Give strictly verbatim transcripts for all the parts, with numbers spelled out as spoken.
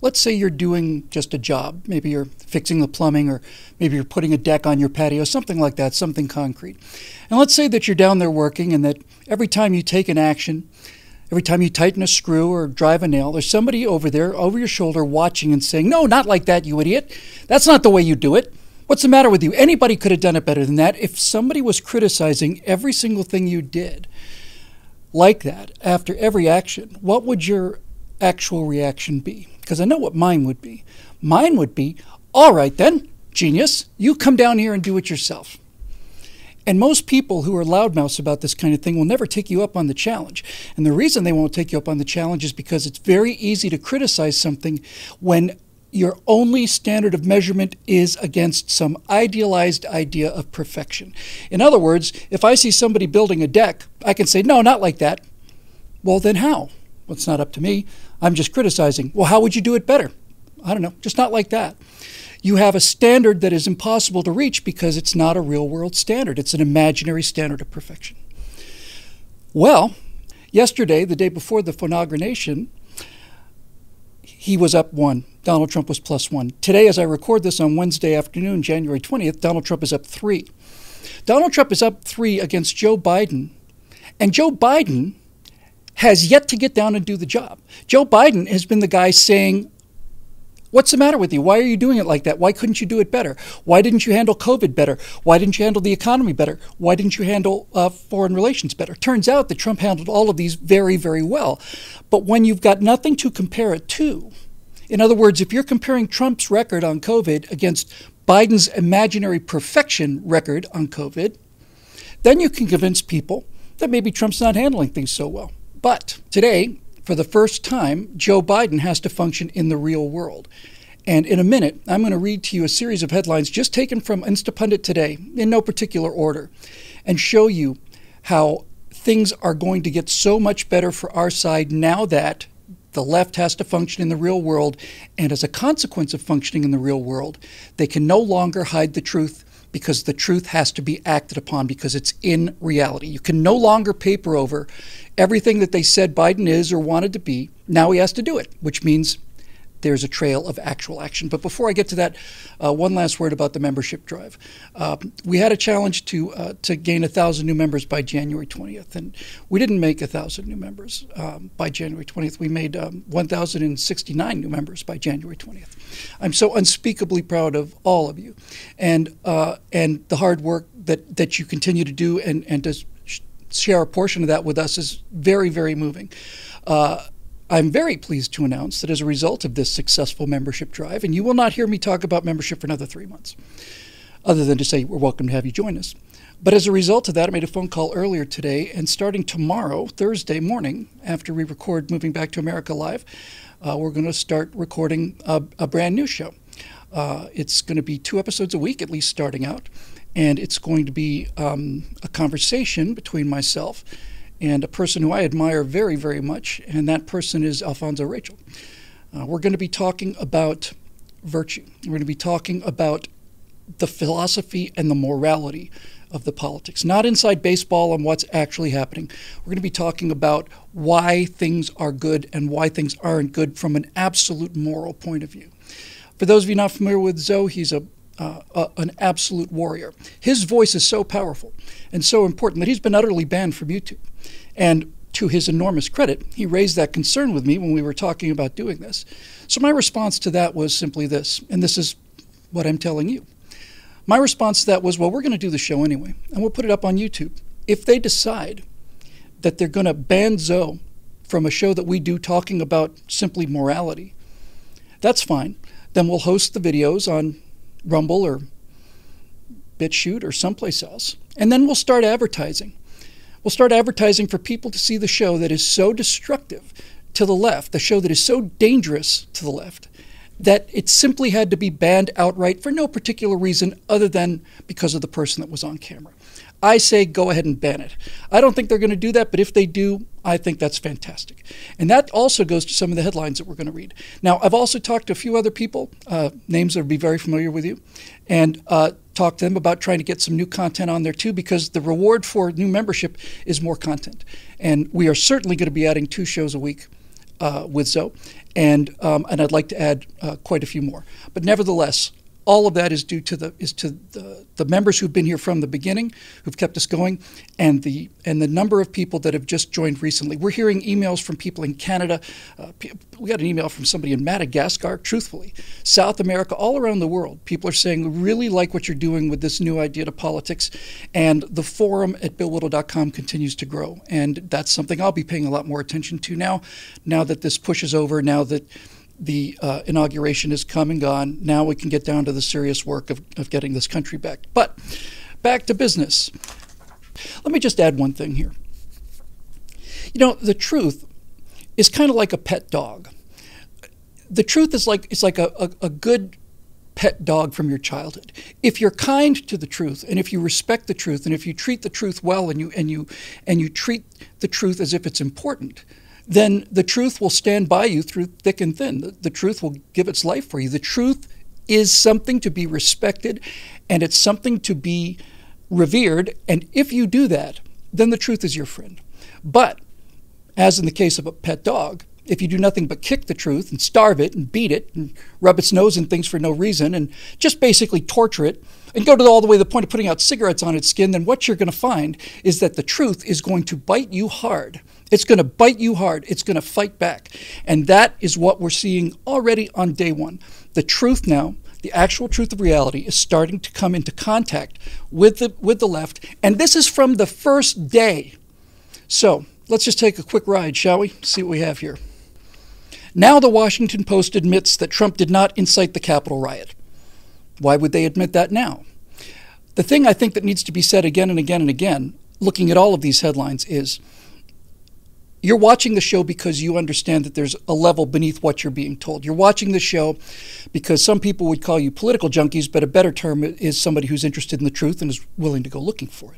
Let's say you're doing just a job. Maybe you're fixing the plumbing, or maybe you're putting a deck on your patio, something like that, something concrete. And let's say that you're down there working, and that every time you take an action, every time you tighten a screw or drive a nail, there's somebody over there, over your shoulder, watching and saying, "No, not like that, you idiot. That's not the way you do it. What's the matter with you? Anybody could have done it better than that." If somebody was criticizing every single thing you did like that after every action, what would your actual reaction be? Because I know what mine would be. Mine would be, "All right then, genius, you come down here and do it yourself." And most people who are loudmouths about this kind of thing will never take you up on the challenge. And the reason they won't take you up on the challenge is because it's very easy to criticize something when your only standard of measurement is against some idealized idea of perfection. In other words, if I see somebody building a deck, I can say, "No, not like that." Well, then how? Well, it's not up to me. I'm just criticizing. Well, how would you do it better? I don't know, just not like that. You have a standard that is impossible to reach because it's not a real world standard. It's an imaginary standard of perfection. Well, yesterday, the day before the inauguration, he was up one. Donald Trump was plus one. Today, as I record this on Wednesday afternoon, January twentieth, Donald Trump is up three. Donald Trump is up three against Joe Biden. And Joe Biden has yet to get down and do the job. Joe Biden has been the guy saying, "What's the matter with you? Why are you doing it like that? Why couldn't you do it better? Why didn't you handle COVID better? Why didn't you handle the economy better? Why didn't you handle uh, foreign relations better?" Turns out that Trump handled all of these very, very well. But when you've got nothing to compare it to, in other words, if you're comparing Trump's record on COVID against Biden's imaginary perfection record on COVID, then you can convince people that maybe Trump's not handling things so well. But today, for the first time, Joe Biden has to function in the real world. And in a minute, I'm going to read to you a series of headlines just taken from Instapundit today, in no particular order, and show you how things are going to get so much better for our side now that the left has to function in the real world. And as a consequence of functioning in the real world, they can no longer hide the truth, because the truth has to be acted upon because it's in reality. You can no longer paper over everything that they said Biden is or wanted to be. Now he has to do it, which means there's a trail of actual action. But before I get to that, uh, one last word about the membership drive. Uh, we had a challenge to uh, to gain one thousand new members by January twentieth, and we didn't make one thousand new members um, by January twentieth. We made um, one thousand sixty-nine new members by January twentieth. I'm so unspeakably proud of all of you, and uh, and the hard work that, that you continue to do, and, and to sh share a portion of that with us is very, very moving. Uh, I'm very pleased to announce that as a result of this successful membership drive, and you will not hear me talk about membership for another three months, other than to say we're welcome to have you join us. But as a result of that, I made a phone call earlier today, and starting tomorrow, Thursday morning, after we record Moving Back to America Live, uh, we're going to start recording a, a brand new show. Uh, it's going to be two episodes a week, at least starting out, and it's going to be um, a conversation between myself and a person who I admire very, very much, and that person is Alfonso Rachel. Uh, we're going to be talking about virtue. We're going to be talking about the philosophy and the morality of the politics, not inside baseball on what's actually happening. We're going to be talking about why things are good and why things aren't good from an absolute moral point of view. For those of you not familiar with Zoe, he's a Uh, uh, an absolute warrior. His voice is so powerful and so important that he's been utterly banned from YouTube. And to his enormous credit, he raised that concern with me when we were talking about doing this. So my response to that was simply this, and this is what I'm telling you. My response to that was, well, we're going to do the show anyway, and we'll put it up on YouTube. If they decide that they're going to ban Zoe from a show that we do talking about simply morality, that's fine. Then we'll host the videos on Rumble or BitChute or someplace else. And then we'll start advertising. We'll start advertising for people to see the show that is so destructive to the left, the show that is so dangerous to the left, that it simply had to be banned outright for no particular reason other than because of the person that was on camera. I say go ahead and ban it. I don't think they're going to do that, but if they do, I think that's fantastic. And that also goes to some of the headlines that we're going to read. Now, I've also talked to a few other people, uh, names that will be very familiar with you, and uh, talked to them about trying to get some new content on there too, because the reward for new membership is more content. And we are certainly going to be adding two shows a week uh, with Zoe, and um, and I'd like to add uh, quite a few more. But nevertheless, all of that is due to the is to the, the members who've been here from the beginning, who've kept us going, and the and the number of people that have just joined recently. We're hearing emails from people in Canada. Uh, we got an email from somebody in Madagascar, truthfully. South America, all around the world. People are saying, we really like what you're doing with this new idea to politics. And the forum at bill whittle dot com continues to grow. And that's something I'll be paying a lot more attention to now, now that this push is over, now that the uh, inauguration has come and gone. Now we can get down to the serious work of, of getting this country back. But back to business. Let me just add one thing here. You know, the truth is kind of like a pet dog. The truth is like it's like a, a, a good pet dog from your childhood. If you're kind to the truth, and if you respect the truth, and if you treat the truth well, and you and you and you treat the truth as if it's important, then the truth will stand by you through thick and thin. The, the truth will give its life for you. The truth is something to be respected, and it's something to be revered. And if you do that, then the truth is your friend. But, as in the case of a pet dog, if you do nothing but kick the truth and starve it and beat it and rub its nose in things for no reason and just basically torture it and go to all the way to the point of putting out cigarettes on its skin, then what you're going to find is that the truth is going to bite you hard. It's going to bite you hard. It's going to fight back. And that is what we're seeing already on day one. The truth now, the actual truth of reality, is starting to come into contact with the, with the left. And this is from the first day. So let's just take a quick ride, shall we? See what we have here. Now the Washington Post admits that Trump did not incite the Capitol riot. Why would they admit that now? The thing I think that needs to be said again and again and again, looking at all of these headlines, is you're watching the show because you understand that there's a level beneath what you're being told. You're watching the show because some people would call you political junkies, but a better term is somebody who's interested in the truth and is willing to go looking for it.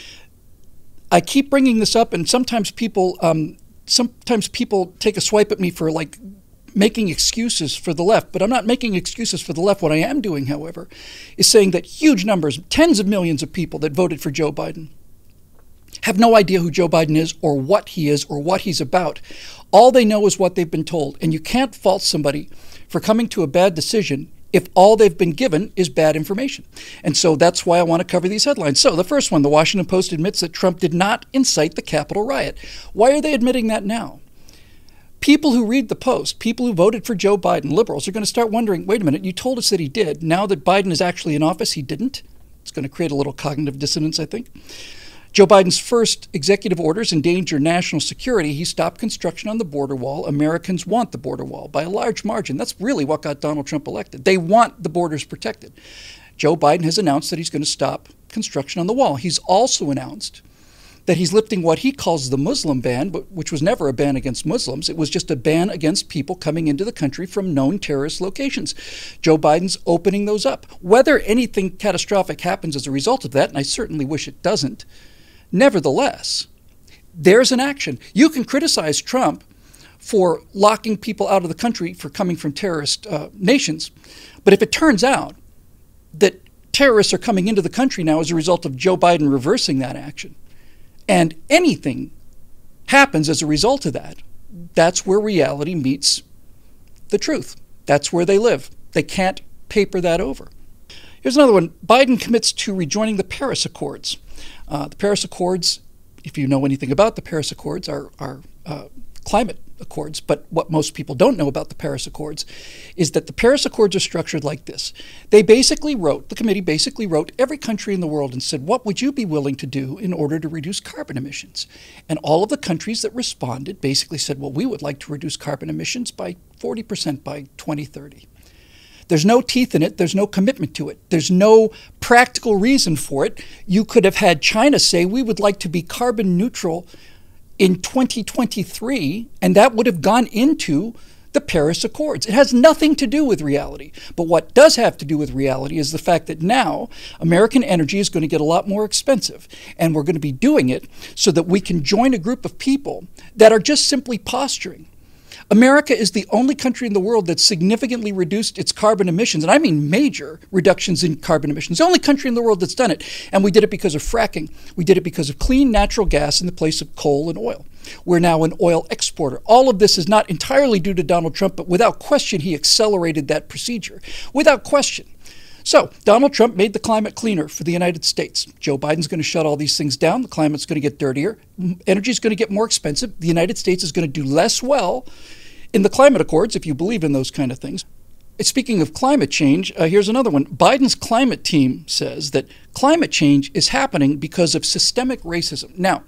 I keep bringing this up, and sometimes people um, sometimes people take a swipe at me for like making excuses for the left, but I'm not making excuses for the left. What I am doing, however, is saying that huge numbers, tens of millions of people that voted for Joe Biden have no idea who Joe Biden is or what he is or what he's about. All they know is what they've been told. And you can't fault somebody for coming to a bad decision if all they've been given is bad information. And so that's why I want to cover these headlines. So the first one, the Washington Post admits that Trump did not incite the Capitol riot. Why are they admitting that now? People who read the Post, people who voted for Joe Biden, liberals, are going to start wondering, wait a minute, you told us that he did. Now that Biden is actually in office, he didn't? It's going to create a little cognitive dissonance, I think. Joe Biden's first executive orders endanger national security. He stopped construction on the border wall. Americans want the border wall by a large margin. That's really what got Donald Trump elected. They want the borders protected. Joe Biden has announced that he's going to stop construction on the wall. He's also announced that he's lifting what he calls the Muslim ban, but which was never a ban against Muslims. It was just a ban against people coming into the country from known terrorist locations. Joe Biden's opening those up. Whether anything catastrophic happens as a result of that, and I certainly wish it doesn't, nevertheless, there's an action. You can criticize Trump for locking people out of the country for coming from terrorist uh, nations, but if it turns out that terrorists are coming into the country now as a result of Joe Biden reversing that action, and anything happens as a result of that, that's where reality meets the truth. That's where they live. They can't paper that over. Here's another one. Biden commits to rejoining the Paris Accords. Uh, the Paris Accords, if you know anything about the Paris Accords, are, are uh, climate accords. But what most people don't know about the Paris Accords is that the Paris Accords are structured like this. They basically wrote, the committee basically wrote every country in the world and said, what would you be willing to do in order to reduce carbon emissions? And all of the countries that responded basically said, well, we would like to reduce carbon emissions by forty percent by twenty thirty. There's no teeth in it. There's no commitment to it. There's no practical reason for it. You could have had China say, we would like to be carbon neutral in twenty twenty-three, and that would have gone into the Paris Accords. It has nothing to do with reality. But what does have to do with reality is the fact that now American energy is going to get a lot more expensive, and we're going to be doing it so that we can join a group of people that are just simply posturing. America is the only country in the world that significantly reduced its carbon emissions, and I mean major reductions in carbon emissions. The only country in the world that's done it, and we did it because of fracking. We did it because of clean natural gas in the place of coal and oil. We're now an oil exporter. All of this is not entirely due to Donald Trump, but without question, he accelerated that procedure. Without question. So Donald Trump made the climate cleaner for the United States. Joe Biden's going to shut all these things down. The climate's going to get dirtier. Energy is going to get more expensive. The United States is going to do less well in the climate accords, if you believe in those kind of things. Speaking of climate change, uh, here's another one. Biden's climate team says that climate change is happening because of systemic racism. Now,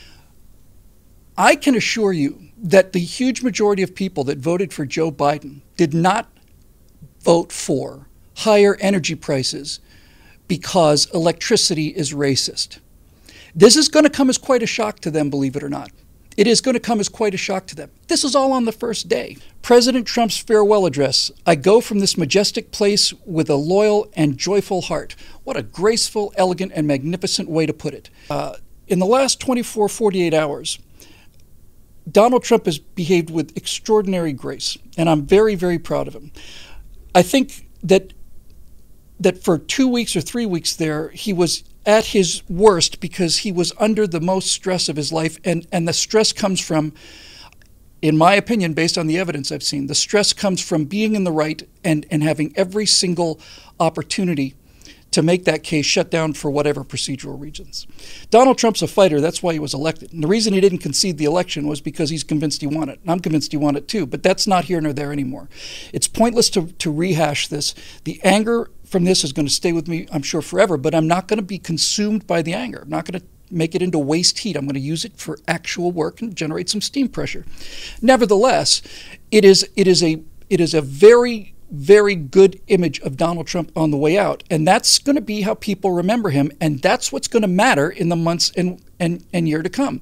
I can assure you that the huge majority of people that voted for Joe Biden did not vote for higher energy prices because electricity is racist. This is going to come as quite a shock to them, believe it or not. It is going to come as quite a shock to them. This is all on the first day. President Trump's farewell address. I go from this majestic place with a loyal and joyful heart. What a graceful, elegant, and magnificent way to put it. Uh, in the last twenty-four, forty-eight hours, Donald Trump has behaved with extraordinary grace, and I'm very, very proud of him. I think that that for two weeks or three weeks there, he was at his worst because he was under the most stress of his life. And, and the stress comes from, in my opinion, based on the evidence I've seen, the stress comes from being in the right and, and having every single opportunity to make that case shut down for whatever procedural reasons. Donald Trump's a fighter. That's why he was elected. And the reason he didn't concede the election was because he's convinced he won it. And I'm convinced he won it too. But that's not here nor there anymore. It's pointless to, to rehash this. The anger from this is going to stay with me, I'm sure, forever. But I'm not going to be consumed by the anger. I'm not going to make it into waste heat. I'm going to use it for actual work and generate some steam pressure. Nevertheless, it is it is a it is a very very good image of Donald Trump on the way out. And that's going to be how people remember him. And that's what's going to matter in the months and, and, and year to come.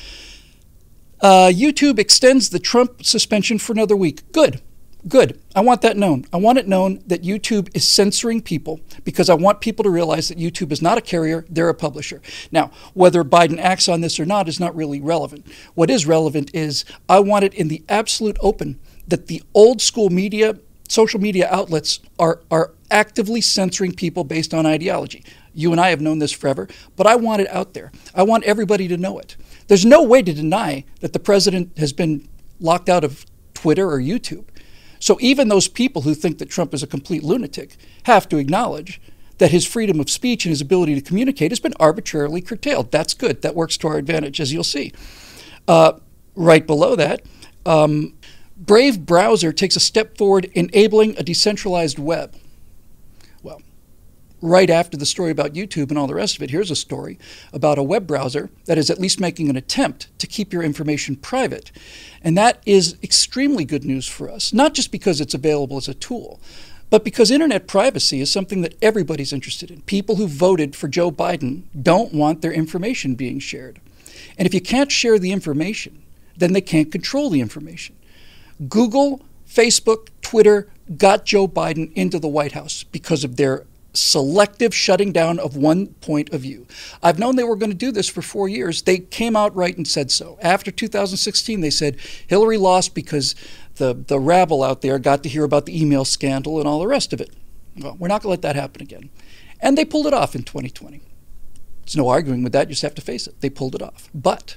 Uh, YouTube extends the Trump suspension for another week. Good. Good. I want that known. I want it known that YouTube is censoring people because I want people to realize that YouTube is not a carrier, they're a publisher. Now, whether Biden acts on this or not is not really relevant. What is relevant is I want it in the absolute open that the old school media, social media outlets are, are actively censoring people based on ideology. You and I have known this forever, but I want it out there. I want everybody to know it. There's no way to deny that the president has been locked out of Twitter or YouTube. So even those people who think that Trump is a complete lunatic have to acknowledge that his freedom of speech and his ability to communicate has been arbitrarily curtailed. That's good. That works to our advantage, as you'll see. Uh, right below that, um, Brave browser takes a step forward enabling a decentralized web. Well, right after the story about YouTube and all the rest of it, here's a story about a web browser that is at least making an attempt to keep your information private. And that is extremely good news for us, not just because it's available as a tool, but because internet privacy is something that everybody's interested in. People who voted for Joe Biden don't want their information being shared. And if you can't share the information, then they can't control the information. Google, Facebook, Twitter got Joe Biden into the White House because of their selective shutting down of one point of view. I've known they were going to do this for four years. They came out right and said so. After two thousand sixteen, they said Hillary lost because the, the rabble out there got to hear about the email scandal and all the rest of it. Well, we're not going to let that happen again. And they pulled it off in twenty twenty. There's no arguing with that. You just have to face it. They pulled it off. But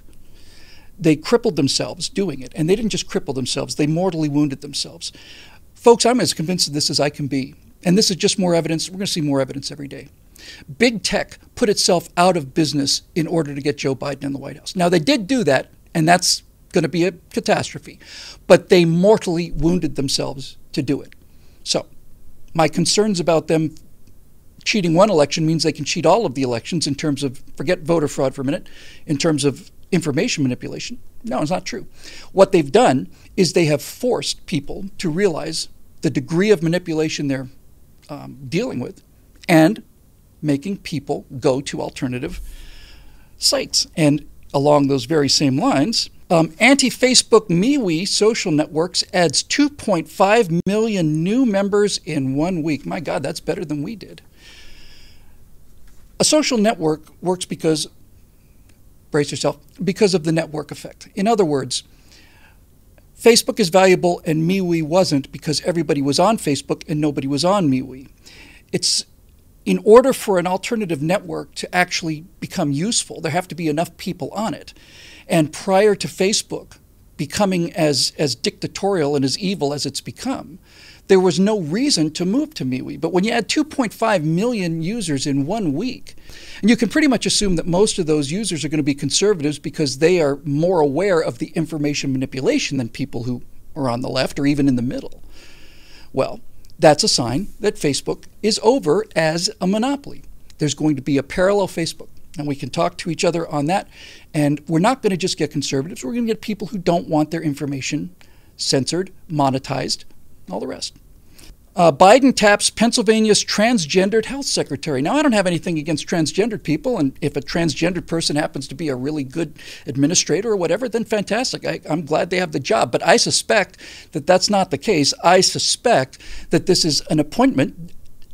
they crippled themselves doing it. And they didn't just cripple themselves. They mortally wounded themselves. Folks, I'm as convinced of this as I can be. And this is just more evidence. We're going to see more evidence every day. Big tech put itself out of business in order to get Joe Biden in the White House. Now, they did do that, and that's going to be a catastrophe. But they mortally wounded themselves to do it. So my concerns about them cheating one election means they can cheat all of the elections in terms of, forget voter fraud for a minute, in terms of information manipulation. No, it's not true. What they've done is they have forced people to realize the degree of manipulation they're um, dealing with and making people go to alternative sites. And along those very same lines, um, anti-Facebook MeWe social networks adds two point five million new members in one week. My God, that's better than we did. A social network works because, brace yourself, because of the network effect. In other words, Facebook is valuable and MeWe wasn't because everybody was on Facebook and nobody was on MeWe. It's in order for an alternative network to actually become useful, there have to be enough people on it. And prior to Facebook becoming as, as dictatorial and as evil as it's become, there was no reason to move to MeWe. But when you add two point five million users in one week, and you can pretty much assume that most of those users are going to be conservatives because they are more aware of the information manipulation than people who are on the left or even in the middle. Well, that's a sign that Facebook is over as a monopoly. There's going to be a parallel Facebook, and we can talk to each other on that. And we're not going to just get conservatives. We're going to get people who don't want their information censored, monetized, all the rest. Uh, Biden taps Pennsylvania's transgendered health secretary. Now, I don't have anything against transgendered people, and if a transgendered person happens to be a really good administrator or whatever, then fantastic. I, I'm glad they have the job. But I suspect that that's not the case. I suspect that this is an appointment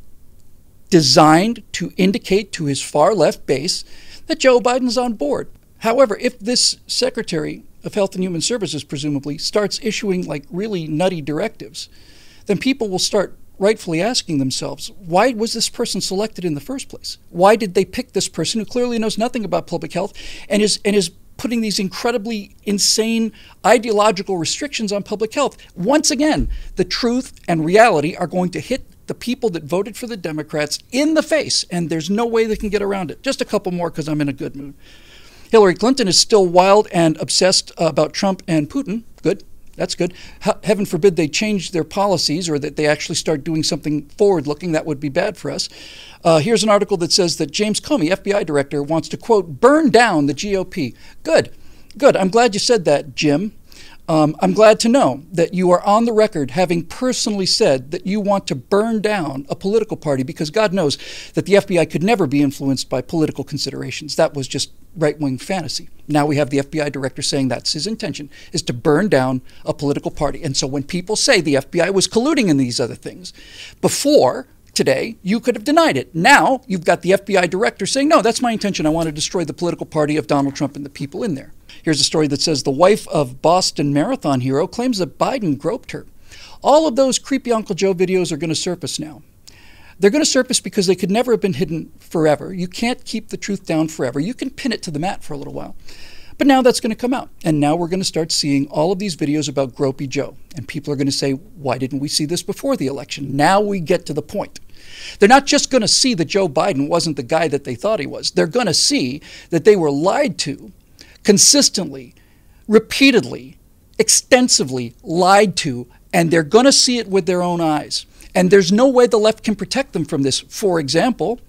designed to indicate to his far left base that Joe Biden's on board. However, if this Secretary of Health and Human Services, presumably, starts issuing like really nutty directives, then people will start rightfully asking themselves, why was this person selected in the first place? Why did they pick this person who clearly knows nothing about public health and is and is putting these incredibly insane ideological restrictions on public health? Once again, the truth and reality are going to hit the people that voted for the Democrats in the face, and there's no way they can get around it. Just a couple more because I'm in a good mood. Hillary Clinton is still wild and obsessed about Trump and Putin. Good. That's good. He- heaven forbid they change their policies or that they actually start doing something forward-looking. That would be bad for us. Uh, here's an article that says that James Comey, F B I director, wants to, quote, burn down the G O P. Good. Good. I'm glad you said that, Jim. Um, I'm glad to know that you are on the record having personally said that you want to burn down a political party, because God knows that the F B I could never be influenced by political considerations. That was just right-wing fantasy. Now we have the F B I director saying that's his intention, is to burn down a political party. And so when people say the F B I was colluding in these other things, before today, you could have denied it. Now you've got the F B I director saying, no, that's my intention. I want to destroy the political party of Donald Trump and the people in there. Here's a story that says the wife of Boston Marathon hero claims that Biden groped her. All of those creepy Uncle Joe videos are going to surface now. They're going to surface because they could never have been hidden forever. You can't keep the truth down forever. You can pin it to the mat for a little while. But now that's going to come out. And now we're going to start seeing all of these videos about Gropey Joe. And people are going to say, why didn't we see this before the election? Now we get to the point. They're not just going to see that Joe Biden wasn't the guy that they thought he was. They're going to see that they were lied to consistently, repeatedly, extensively lied to, and they're going to see it with their own eyes. And there's no way the left can protect them from this. For example,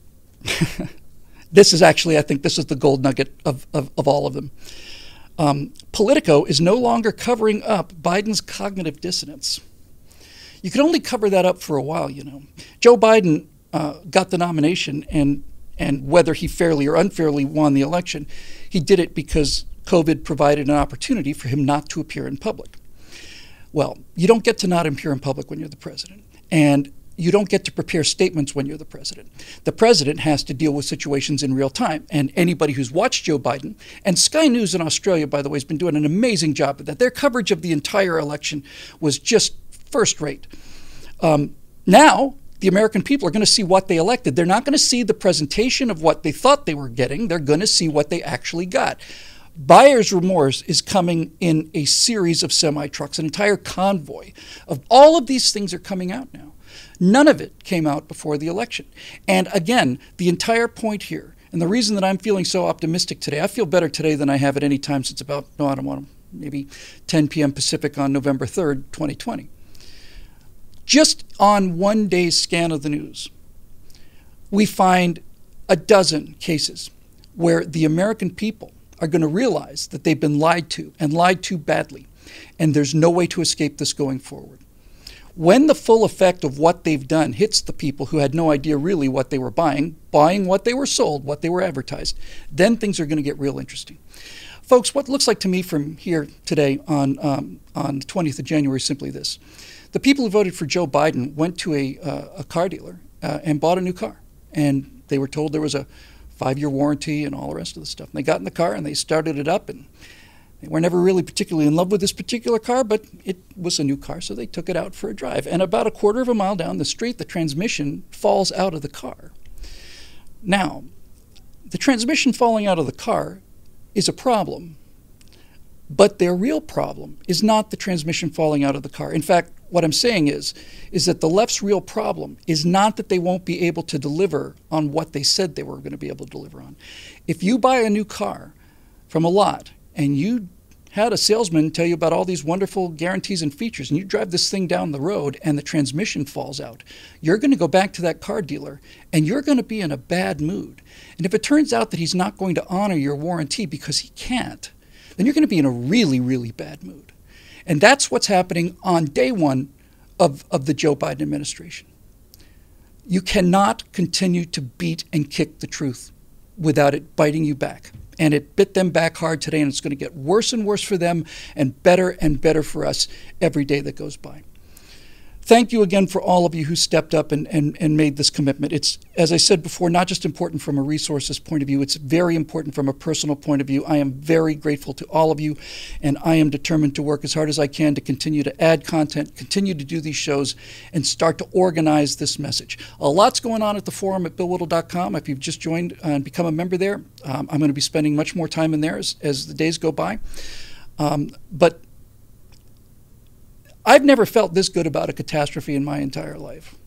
this is actually, I think this is the gold nugget of, of, of all of them. Um, Politico is no longer covering up Biden's cognitive dissonance. You can only cover that up for a while, you know. Joe Biden uh, got the nomination, and and whether he fairly or unfairly won the election, he did it because COVID provided an opportunity for him not to appear in public. Well, you don't get to not appear in public when you're the president. And you don't get to prepare statements when you're the president. The president has to deal with situations in real time. And anybody who's watched Joe Biden, and Sky News in Australia, by the way, has been doing an amazing job of that. Their coverage of the entire election was just first rate. Um, now, the American people are going to see what they elected. They're not going to see the presentation of what they thought they were getting. They're going to see what they actually got. Buyer's remorse is coming in a series of semi-trucks, an entire convoy of all of these things are coming out now. None of it came out before the election. And again, the entire point here, and the reason that I'm feeling so optimistic today, I feel better today than I have at any time since about, no, I don't want to, maybe ten p.m. Pacific on November third, twenty twenty. Just on one day's scan of the news, we find a dozen cases where the American people are going to realize that they've been lied to, and lied to badly, and there's no way to escape this going forward. When the full effect of what they've done hits the people who had no idea really what they were buying, buying what they were sold, what they were advertised, then things are going to get real interesting. Folks, what looks like to me from here today on, um, on the twentieth of January is simply this. The people who voted for Joe Biden went to a, uh, a car dealer uh, and bought a new car. And they were told there was a five-year warranty and all the rest of the stuff. And they got in the car and they started it up, and they were never really particularly in love with this particular car, but it was a new car, so they took it out for a drive. And about a quarter of a mile down the street, the transmission falls out of the car. Now, the transmission falling out of the car is a problem But their real problem is not the transmission falling out of the car. In fact, what I'm saying is, is that the left's real problem is not that they won't be able to deliver on what they said they were going to be able to deliver on. If you buy a new car from a lot and you had a salesman tell you about all these wonderful guarantees and features, and you drive this thing down the road and the transmission falls out, you're going to go back to that car dealer and you're going to be in a bad mood. And if it turns out that he's not going to honor your warranty because he can't, then you're going to be in a really, really bad mood. And that's what's happening on day one of, of the Joe Biden administration. You cannot continue to beat and kick the truth without it biting you back. And it bit them back hard today, and it's going to get worse and worse for them and better and better for us every day that goes by. Thank you again for all of you who stepped up and, and, and made this commitment. It's, as I said before, not just important from a resources point of view, it's very important from a personal point of view. I am very grateful to all of you, and I am determined to work as hard as I can to continue to add content, continue to do these shows, and start to organize this message. A lot's going on at the forum at bill whittle dot com. If you've just joined and become a member there, um, I'm going to be spending much more time in there as, as the days go by. Um, but I've never felt this good about a catastrophe in my entire life.